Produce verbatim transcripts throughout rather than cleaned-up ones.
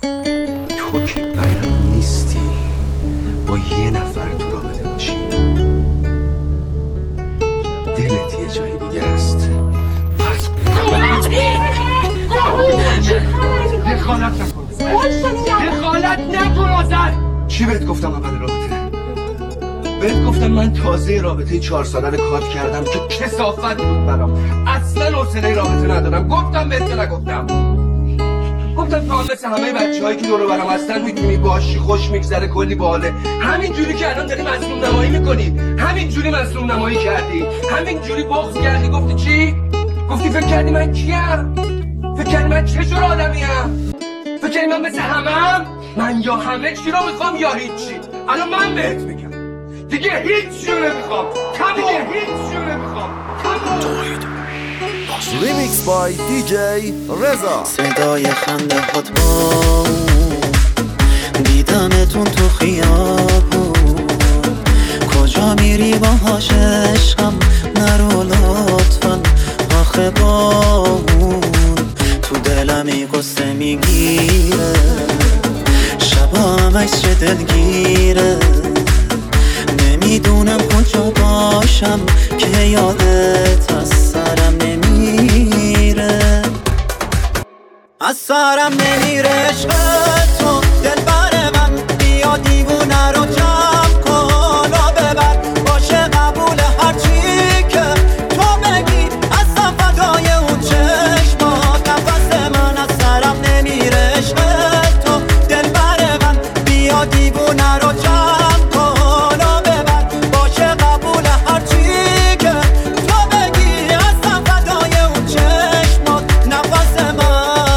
تو که برام نیستی با یه نفر تو رابطه باشی، دلت یه جای دیگه است. پس دخالت نکن، دخالت نکن آزر. چی بهت گفتم اول رابطه؟ بهت گفتم من تازه رابطه چهار ساله رو کات کردم که کثافت بود برام، اصلا حوصله رابطه ندارم. گفتم بهت که نگفتم؟ گفتم تو هم مثل همه بچه هایی که دور و برم هستن میتونی باشی، خوش میگذره، کلی باله. همین جوری که الان داری مظلوم نمایی میکنی، همین جوری مظلوم نمایی کردی، همین جوری بغض کردی. گفتی چی؟ گفتی فکر کردی من کیم؟ فکر کردی من چه جور آدمیم؟ فکر کردی من مثل همم؟ من یا همه چی رو میخوام یا هیچی. الان من بهت میگم دیگه هیچ چی رو نمیخوام. تمام. دیگه هیچ چی رو نمیخوام. تمام. ریمیکس بای دی جی رضا. صدای خنده هات با دیدمتون تو خیابون، کجا میری باهاش عشقم نرو لطفا، آخه با اون تو دلمی قصه میگیره، شبا همش چه دلگیره، نمیدونم کجا باشم که یادت از سرم نمیره، از سرم نمیره عشق تو دلبر من، بیا دیوونه رو جمع کن و ببر، باشه قبول هرچی که تو بگی، از فدای اون چشمات نفس من، از سرم نمیره عشق تو دلبر من، بیا دیوونه رو جمع کن و ببر، باشه قبول هرچی که تو بگی، از فدای اون چشمات نفس من.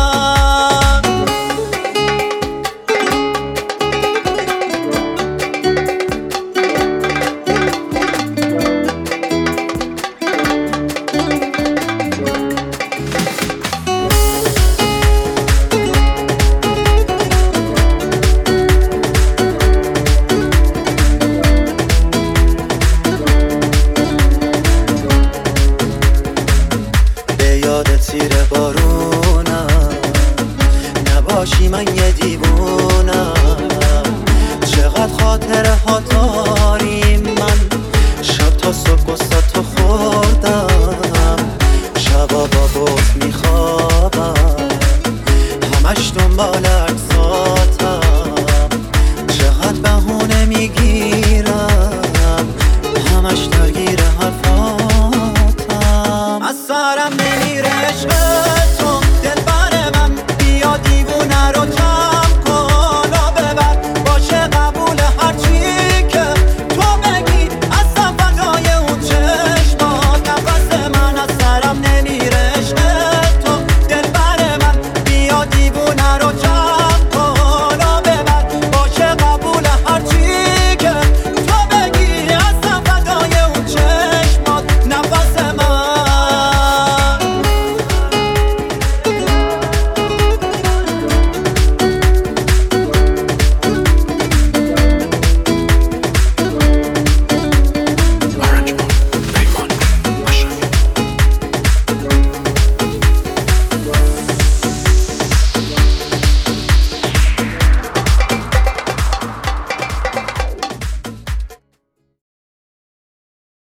تیر بارونم نباشی من یه دیوونم، چقدر خاطره ها داریم، من شب تا صبح گستاتو خوردم، شبا با بود میخوابم همش دنبال اجزا